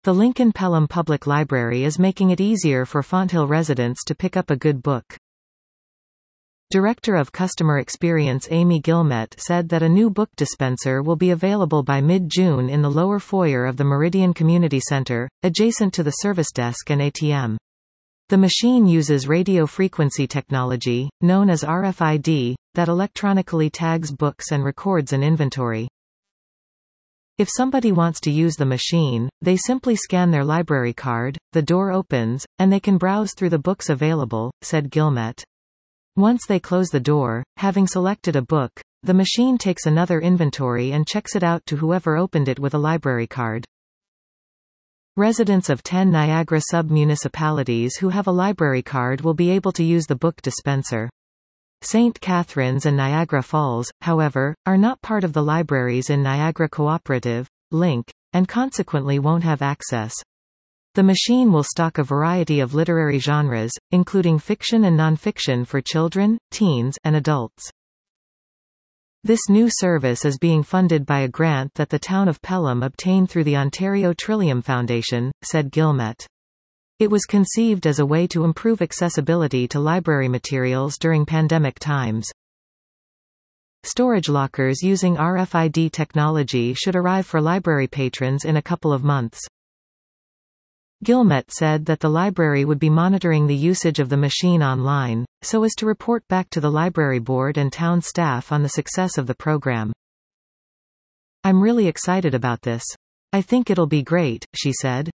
The Lincoln Pelham Public Library is making it easier for Fonthill residents to pick up a good book. Director of Customer Experience Amy Gilmet said that a new book dispenser will be available by mid-June in the lower foyer of the Meridian Community Center, adjacent to the service desk and ATM. The machine uses radio frequency technology, known as RFID, that electronically tags books and records an inventory. If somebody wants to use the machine, they simply scan their library card, the door opens, and they can browse through the books available, said Gilmet. Once they close the door, having selected a book, the machine takes another inventory and checks it out to whoever opened it with a library card. Residents of 10 Niagara sub-municipalities who have a library card will be able to use the book dispenser. St. Catharines and Niagara Falls, however, are not part of the libraries in Niagara Cooperative, Link, and consequently won't have access. The machine will stock a variety of literary genres, including fiction and nonfiction for children, teens, and adults. This new service is being funded by a grant that the town of Pelham obtained through the Ontario Trillium Foundation, said Gilmet. It was conceived as a way to improve accessibility to library materials during pandemic times. Storage lockers using RFID technology should arrive for library patrons in a couple of months. Gilmet said that the library would be monitoring the usage of the machine online, so as to report back to the library board and town staff on the success of the program. "I'm really excited about this. I think it'll be great," she said.